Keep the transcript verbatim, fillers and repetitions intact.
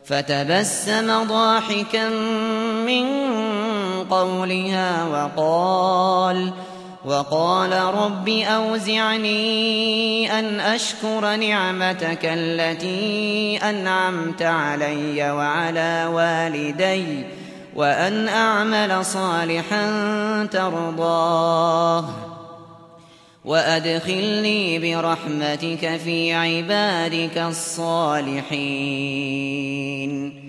فتبسم ضاحكا من قولها وقال وقال رب أوزعني أن أشكر نعمتك التي أنعمت علي وعلى والدي وأن أعمل صالحا ترضاه وأدخلني برحمتك في عبادك الصالحين.